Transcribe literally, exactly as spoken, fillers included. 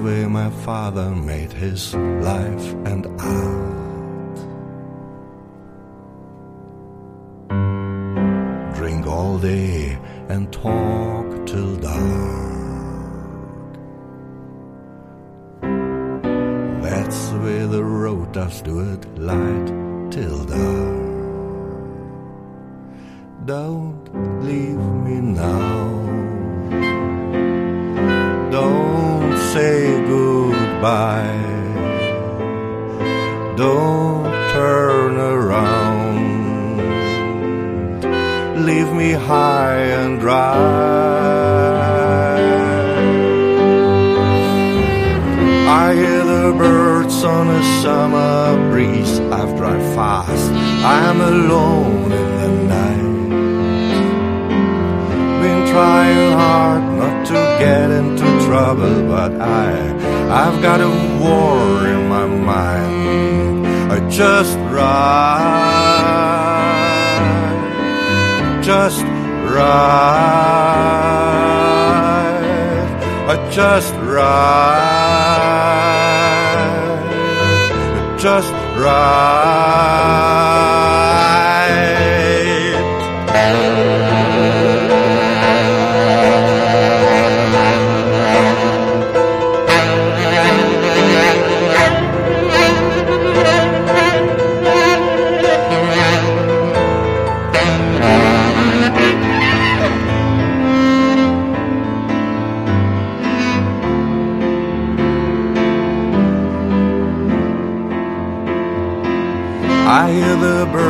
way my father made his life and art. Drink all day and talk till dark. That's the way the road does do it, light till dark. Don't leave me now. Don't say goodbye. Don't turn around. Leave me high and dry. I hear the birds on a summer breeze. I've drive fast, I'm alone in the night. Been trying hard not to get into trouble, but I, I've got a war in my mind. I just ride, just ride, I just ride, just ride. I hear the birds